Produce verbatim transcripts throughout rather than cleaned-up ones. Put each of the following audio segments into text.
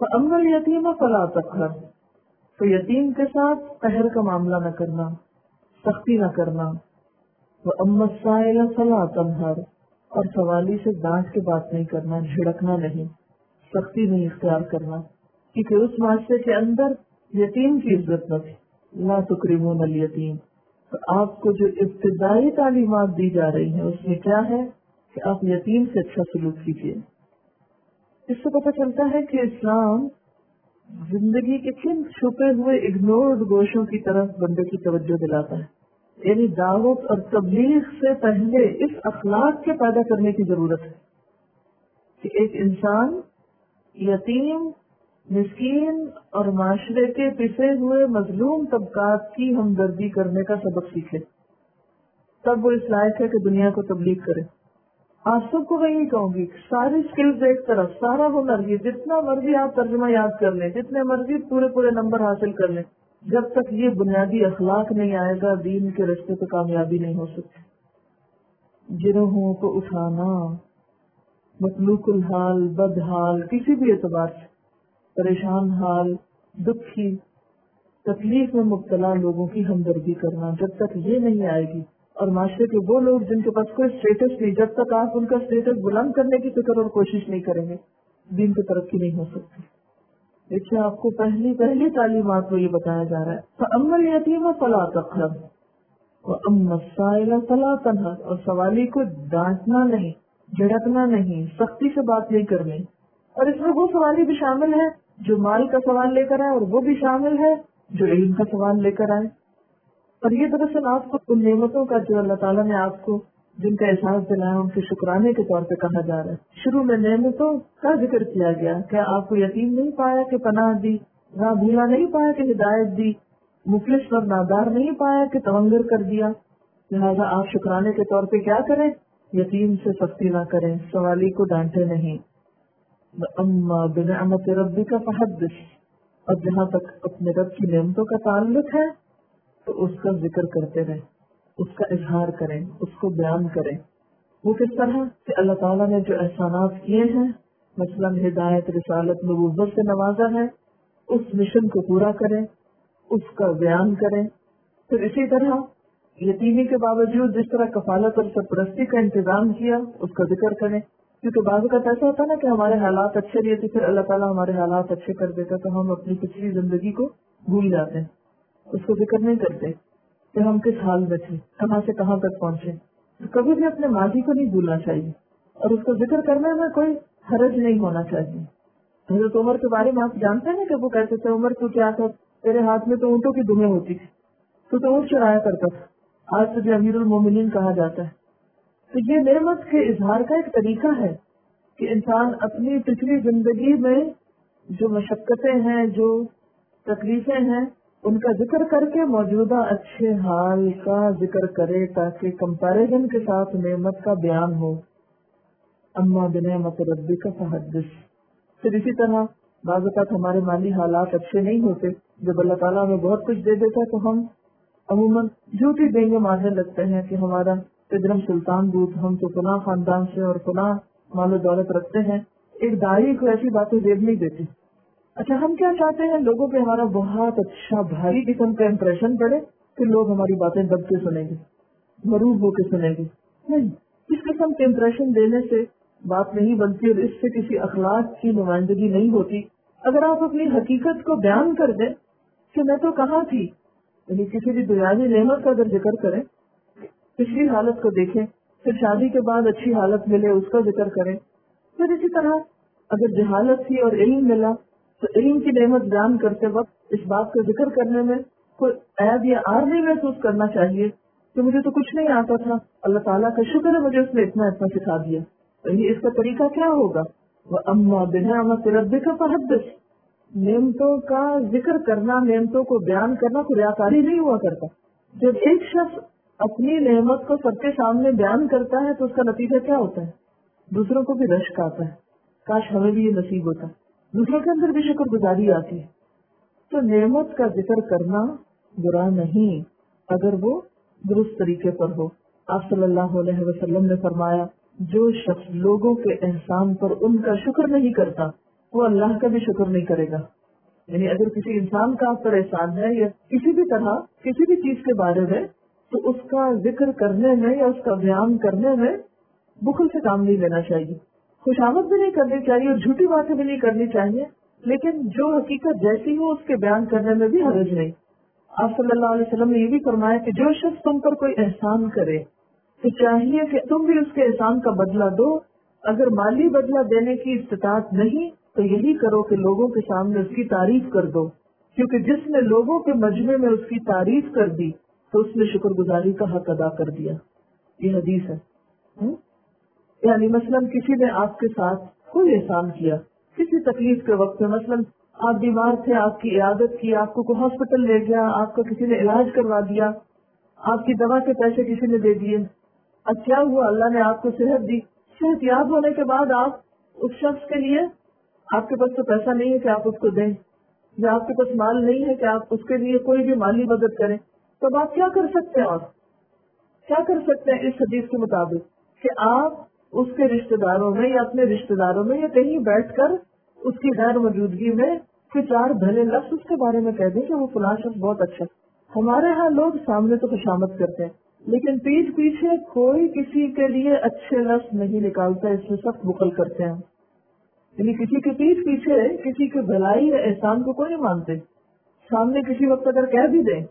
فَأَمَّا الْيَتِيمَ فَلَا تَقْهَرْ، تو یتیم کے ساتھ قہر کا معاملہ نہ کرنا، سختی نہ کرنا. وَأَمَّا السَّائِلَ فَلَا تَنْهَرْ، اور سوالی سے ڈانٹ کے بات نہیں کرنا، جھڑکنا نہیں، سختی نہیں اختیار کرنا، کیونکہ اس معاشرے کے اندر یتیم کی عزت نہ تھی. لا تکرمون الیتیم، تو آپ کو جو ابتدائی تعلیمات دی جا رہی ہیں اس میں کیا ہے کہ آپ یتیم سے اچھا سلوک کیجیے. اس سے پتہ چلتا ہے کہ اسلام زندگی کے کن چھپے ہوئے اگنورڈ گوشوں کی طرف بندے کی توجہ دلاتا ہے. یعنی دعوت اور تبلیغ سے پہلے اس اخلاق کے پیدا کرنے کی ضرورت ہے کہ ایک انسان یتیم، مسکین اور معاشرے کے پسے ہوئے مظلوم طبقات کی ہمدردی کرنے کا سبق سیکھے، تب وہ اس لائق ہے کہ دنیا کو تبلیغ کرے. آپ سب کو میں یہی کہوں گی، ساری سکلز ایک طرف، سارا ہنر، یہ جتنا مرضی آپ ترجمہ یاد کر لیں، جتنے مرضی پورے پورے نمبر حاصل کر لیں، جب تک یہ بنیادی اخلاق نہیں آئے گا دین کے راستے پہ کامیابی نہیں ہو سکتی. گروہوں کو اٹھانا، مطلوق الحال، بد حال، کسی بھی اعتبار سے پریشان حال، دکھی، تکلیف میں مبتلا لوگوں کی ہمدردی کرنا، جب تک یہ نہیں آئے گی، اور معاشرے کے وہ لوگ جن کے پاس کوئی اسٹیٹس نہیں، جب تک آپ ان کا اسٹیٹس بلند کرنے کی فکر اور کوشش نہیں کریں گے، دین کی ترقی نہیں ہو سکتی. دیکھیے آپ کو پہلی پہلی تعلیمات میں یہ بتایا جا رہا ہے فَأَمَّا الْيَتِيمَ فَلَا تَقْهَرْ وَأَمَّا السَّائِلَ فَلَا تَنْهَرْ، اور سوالی کو ڈانٹنا نہیں، جھڑکنا نہیں، سختی سے بات نہیں کرنی. اور اس میں وہ سوالی بھی شامل ہے جو مال کا سوال لے کر آئے، اور وہ بھی شامل ہے جو علم کا سوال لے کر آئے. اور یہ دراصل آپ کو ان نعمتوں کا جو اللہ تعالیٰ نے آپ کو جن کا احساس دلایا ان کے شکرانے کے طور پہ کہا جا رہا ہے. شروع میں نعمتوں کا ذکر کیا گیا، کیا آپ کو یتیم نہیں پایا کہ پناہ دی، راہ بھولا نہیں پایا کہ ہدایت دی، مفلس اور نادار نہیں پایا کہ تونگر کر دیا. لہٰذا آپ شکرانے کے طور پہ کیا کریں، یتیم سے سختی نہ کریں، سوالی کو ڈانٹے نہیں. اما بنعمت ربک فحدث، اور جہاں تک اپنے رب کی نعمتوں کا تعلق ہے تو اس کا ذکر کرتے رہیں، اس کا اظہار کریں، اس کو بیان کریں. وہ کس طرح کہ اللہ تعالیٰ نے جو احسانات کیے ہیں، مثلا ہدایت، رسالت، نبوت سے نوازا ہے، اس مشن کو پورا کریں، اس کا بیان کریں. پھر اسی طرح یتیمی کے باوجود جس طرح کفالت اور سرپرستی کا انتظام کیا اس کا ذکر کریں. کیونکہ بعض اوقات ایسا ہوتا ہے نا کہ ہمارے حالات اچھے نہیں تھے، پھر اللہ تعالیٰ ہمارے حالات اچھے کر دیتا تو ہم اپنی پچھلی زندگی کو بھول جاتے ہیں، اس کو ذکر نہیں کرتے کہ ہم کس حال میں تھے، کہاں سے کہاں تک پہنچے. کبھی بھی اپنے ماضی کو نہیں بھولنا چاہیے اور اس کو ذکر کرنے میں کوئی حرج نہیں ہونا چاہیے. حضرت عمر کے بارے میں آپ جانتے ہیں کہ وہ کہتے تھے عمر تو کیا تھا، تیرے ہاتھ میں تو اونٹوں کی دمیں ہوتی تھی، تو تو اونٹ چرایا کرتا تھا، آج تجھے امیر المومنین کہا جاتا ہے. تو یہ نعمت کے اظہار کا ایک طریقہ ہے کہ انسان اپنی پچھلی زندگی میں جو مشقتیں ہیں، جو تکلیفیں ہیں، ان کا ذکر کر کے موجودہ اچھے حال کا ذکر کرے تاکہ کمپیریزن کے ساتھ نعمت کا بیان ہو. اما بنعمت ربک فحدث. پھر اسی طرح بعض اوقات ہمارے مالی حالات اچھے نہیں ہوتے، جب اللہ تعالیٰ ہمیں بہت کچھ دے دیتا ہے تو ہم عموماً جھوٹی دینگے مارنے لگتے ہیں کہ ہمارا پدرم سلطان دودھ، ہم تو فلاں خاندان سے اور فلاں مال و دولت رکھتے ہیں. ایک داعی کو ایسی باتیں زیب نہیں دیتی. اچھا ہم کیا چاہتے ہیں، لوگوں پہ ہمارا بہت اچھا بھاری قسم کا امپریشن پڑے کہ لوگ ہماری باتیں دب کے سنیں گے، مروب ہو کے سنیں گے. نہیں، اس قسم کے امپریشن دینے سے بات نہیں بنتی اور اس سے کسی اخلاق کی نمائندگی نہیں ہوتی. اگر آپ اپنی حقیقت کو بیان کر دیں کہ میں تو کہاں تھی، یعنی کسی بھی دنیاوی نعمت کا اگر ذکر کریں، پچھلی حالت کو دیکھیں، پھر شادی کے بعد اچھی حالت ملے اس کا ذکر کریں. پھر اسی طرح اگر جہالت تھی اور علم ملا تو علم کی نعمت بیان کرتے وقت اس بات کا ذکر کرنے میں کوئی عیب یا عار نہیں محسوس کرنا چاہیے کہ مجھے تو کچھ نہیں آتا تھا، اللہ تعالیٰ کا شکر ہے مجھے اس نے اتنا اتنا سکھا دیا. تو یہ اس کا طریقہ کیا ہوگا، وَأَمَّا بِنِعْمَتِ رَبِّكَ فَحَدِّثْ. نعمتوں کا ذکر کرنا، نعمتوں کو بیان کرنا کوئی ریاکاری نہیں ہوا کرتا. جب ایک شخص اپنی نعمت کو سب کے سامنے بیان کرتا ہے تو اس کا نتیجہ کیا ہوتا ہے، دوسروں کو بھی رشک آتا ہے، کاش ہمیں بھی یہ نصیب ہوتا، دوسروں کے اندر بھی شکر گزاری آتی ہے. تو نعمت کا ذکر کرنا برا نہیں اگر وہ درست طریقے پر ہو. آپ صلی اللہ علیہ وسلم نے فرمایا جو شخص لوگوں کے احسان پر ان کا شکر نہیں کرتا وہ اللہ کا بھی شکر نہیں کرے گا. یعنی اگر کسی انسان کا آپ پر احسان ہے یا کسی بھی طرح کسی بھی چیز کے بارے میں، تو اس کا ذکر کرنے میں یا اس کا بیان کرنے میں بخل سے کام نہیں لینا چاہیے، خوشامد بھی نہیں کرنی چاہیے اور جھوٹی باتیں بھی نہیں کرنی چاہیے، لیکن جو حقیقت جیسی ہو اس کے بیان کرنے میں بھی حرج نہیں. آپ صلی اللہ علیہ وسلم نے یہ بھی فرمایا کہ جو شخص تم پر کوئی احسان کرے تو چاہیے کہ تم بھی اس کے احسان کا بدلہ دو. اگر مالی بدلہ دینے کی استطاعت نہیں تو یہی کرو کہ لوگوں کے سامنے اس کی تعریف کر دو، کیونکہ جس نے لوگوں کے مجمع میں اس کی تعریف کر دی تو اس نے شکر گزاری کا حق ادا کر دیا. یہ حدیث ہے. ہم؟ یعنی مثلاً کسی نے آپ کے ساتھ کوئی احسان کیا کسی تکلیف کے وقت میں، مثلاً آپ بیمار تھے، آپ کی عیادت کی، آپ کو کوئی ہاسپٹل لے گیا، آپ کا کسی نے علاج کروا دیا، آپ کی دوا کے پیسے کسی نے دے دیے. اب کیا ہوا، اللہ نے آپ کو صحت دی، صحت یاب ہونے کے بعد آپ اس شخص کے لیے، آپ کے پاس تو پیسہ نہیں ہے کہ آپ اس کو دیں، یا آپ کے پاس مال نہیں ہے کہ آپ اس کے لیے کوئی بھی مالی مدد کریں، تو اب آپ کیا کر سکتے ہیں؟ اور کیا کر سکتے ہیں اس حدیث کے مطابق کہ آپ اس کے رشتہ داروں میں یا اپنے رشتہ داروں میں یا کہیں بیٹھ کر اس کی غیر موجودگی میں کہ چار بھلے لفظ اس کے بارے میں کہہ دیں کہ وہ فلاں شخص بہت اچھا. ہمارے ہاں لوگ سامنے تو خوشامد کرتے ہیں لیکن پیٹھ پیچھے کوئی کسی کے لیے اچھے لفظ نہیں نکالتا، اس میں سخت بخل کرتے ہیں. یعنی کسی کے پیٹھ پیچھے کسی کے بھلائی یا احسان کو کوئی نہیں مانتے، سامنے کسی وقت اگر کہہ بھی دیں.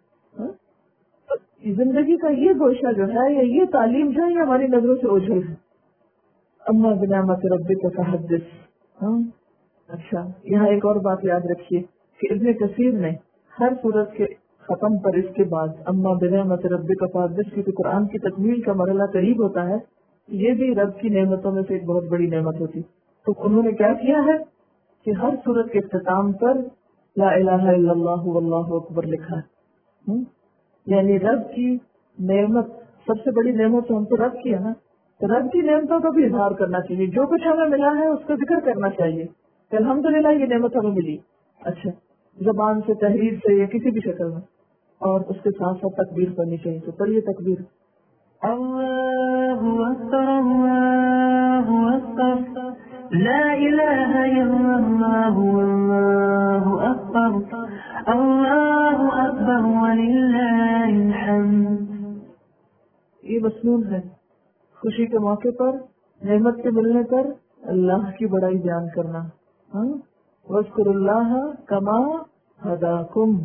زندگی کا یہ گوشہ جو ہے یا یہ تعلیم جو ہے یہ ہماری نظروں سے اوجھل ہے. اما بنعمت ربک فحدث. ہاں اچھا، یہاں ایک اور بات یاد رکھیے کہ ابن کثیر نے ہر سورت کے ختم پر اس کے بعد اما بنعمت ربک فحدث، کیونکہ قرآن کی تکمیل کا مرحلہ قریب ہوتا ہے، یہ بھی رب کی نعمتوں میں سے ایک بہت بڑی نعمت ہوتی، تو انہوں نے کیا کیا ہے کہ ہر سورت کے اختتام پر لا الہ الا اللہ واللہ اکبر لکھا ہے. یعنی رب کی نعمت سب سے بڑی نعمت تو ہم تو رب کی ہے نا، تو رب کی نعمتوں کا بھی اظہار کرنا چاہیے، جو کچھ ہمیں ملا ہے اس کا ذکر کرنا چاہیے کہ الحمدللہ یہ نعمت ہمیں ملی. اچھا، زبان سے، تحریر سے یا کسی بھی شکل میں، اور اس کے ساتھ ساتھ تکبیر پڑھنی چاہیے. تو پڑھیے تکبیر. اللہ اکبر اللہ اکبر لا الہ الا اللہ واللہ اکبر اللہ اکبر وللہ الحمد. یہ مسنون ہے. خوشی کے موقع پر، نعمت کے ملنے پر اللہ کی بڑائی بیان کرنا. ہاں، وَاذْكُرُوا اللَّهَ كَمَا هَدَاكُمْ.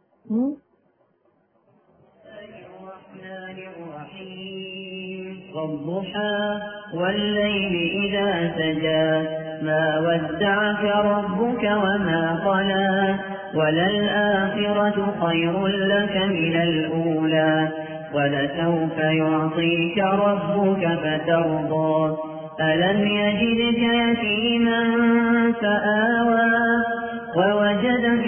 والضحى والليل إذا سجى ما ودعك ربك وما قلى وللآخرة خير لك من الأولى ولسوف يعطيك ربك فترضى ألم يجدك يتيما فآوى ووجدك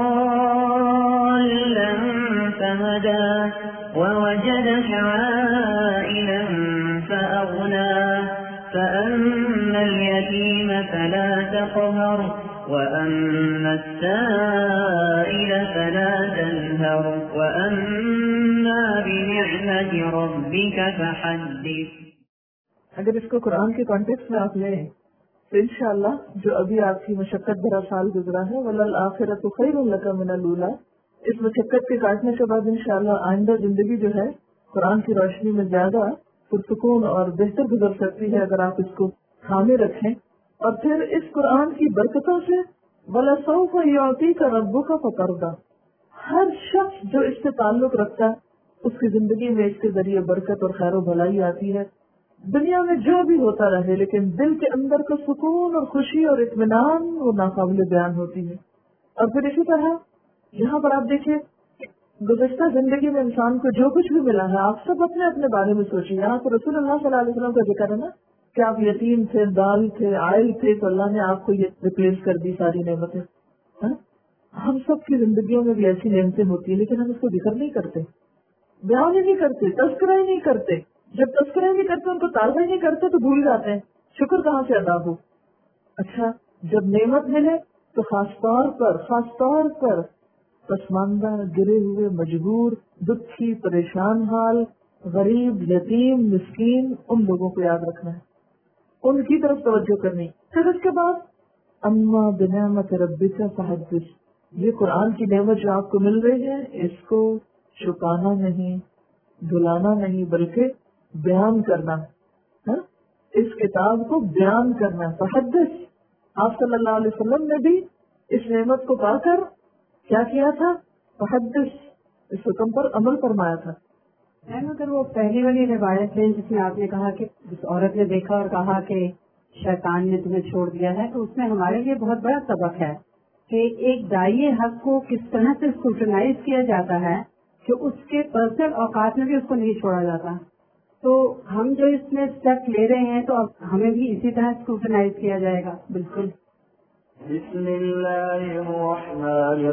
ضالا فهدى ووجدك عائلا فأغنى فأما اليتيم فلا تقهر وأما السائل فلا تنهر وأما بنعمة ربك فحدث. اگر اس کو قرآن کے کانٹیکس میں آپ لیں تو انشاءاللہ جو ابھی آپ کی مشقت بھرا سال گزرا ہے وَلَلْآخِرَةُ خَيْرٌ لَكَ مِنَ الْأُولَىٰ، اس مشقت کے کاٹنے کے بعد انشاءاللہ آئندہ زندگی جو ہے قرآن کی روشنی میں زیادہ پرسکون اور بہتر گزر سکتی ہے اگر آپ اس کو تھامے رکھیں. اور پھر اس قرآن کی برکتوں سے وَلَسَوْفَ يُعْطِيكَ رَبُّكَ فَتَرْضَىٰ، ہر شخص جو اس سے تعلق رکھتا ہے اس کی زندگی میں اس کے ذریعے برکت اور خیر و بھلائی آتی ہے. دنیا میں جو بھی ہوتا رہے لیکن دل کے اندر کا سکون اور خوشی اور اطمینان وہ ناقابل بیان ہوتی ہے. اور پھر اسی طرح یہاں پر آپ دیکھیں گزشتہ زندگی میں انسان کو جو کچھ بھی ملا ہے، آپ سب اپنے اپنے بارے میں سوچیں. یہاں تو رسول اللہ صلی اللہ علیہ وسلم کا ذکر ہے نا کہ آپ یتیم تھے، دال تھے، عائل تھے، تو اللہ نے آپ کو یہ ریپلیس کر دی ساری نعمتیں. ہم سب کی زندگیوں میں بھی ایسی نعمتیں ہوتی ہیں لیکن ہم اس کو ذکر نہیں کرتے، بیان ہی نہیں کرتے، تذکرہ ہی نہیں کرتے. جب تذکرہ نہیں کرتے، ان کو تازہ ہی نہیں کرتے تو بھول جاتے ہیں شکر کہاں سے ادا ہو. اچھا، جب نعمت ملے تو خاص طور پر خاص طور پر پسماندہ، گرے ہوئے، مجبور، دکھی، پریشان حال، غریب، یتیم، مسکین، ان لوگوں کو یاد رکھنا ہے، ان کی طرف توجہ کرنی. پھر اس کے بعد اما بنعمت ربک فحدث، یہ قرآن کی نعمت جو آپ کو مل رہی ہے اس کو چھپانا نہیں، بھلانا نہیں، بلکہ بیان کرنا، ہاں؟ اس کتاب کو بیان کرنا۔ فحدث، آپ صلی اللہ علیہ وسلم نے بھی اس نعمت کو پا کر کیا کیا تھا؟ فحدث، اس حکم پر عمل فرمایا تھا۔ اگر وہ پہلی والی روایت ہے جس میں آپ نے کہا کہ جس عورت نے دیکھا اور کہا کہ شیطان نے تمہیں چھوڑ دیا ہے، تو اس میں ہمارے لیے بہت بڑا سبق ہے کہ ایک داعی حق کو کس طرح سے اسکروٹنائز کیا جاتا ہے کہ اس کے پرسنل اوقات میں بھی اس کو نہیں چھوڑا جاتا۔ تو ہم جو اس میں اسٹیپ لے رہے ہیں تو اب ہمیں بھی اسی طرح اسکروٹنائز کیا جائے گا۔ بالکل۔ بسم اللہ الرحمن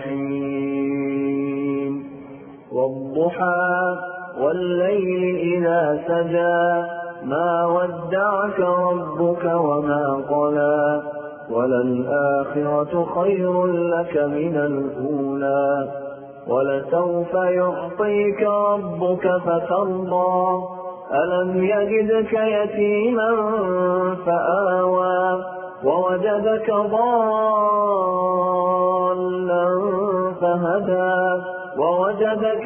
الرحیم والضحى والليل إذا سجى ما ودعك ربك وما قلى وللآخرة خير لك من الأولى ولسوف يعطيك ربك فترضى ألم يجدك يتيما فآوى ووجدك ضالا فهدى ووجدك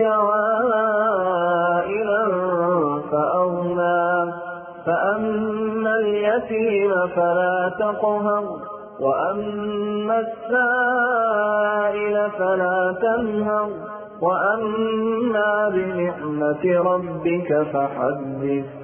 عائلا فأغنى فأما اليتيم فلا تقهر وأما السائل فلا تنهر وأما بنعمة ربك فحدث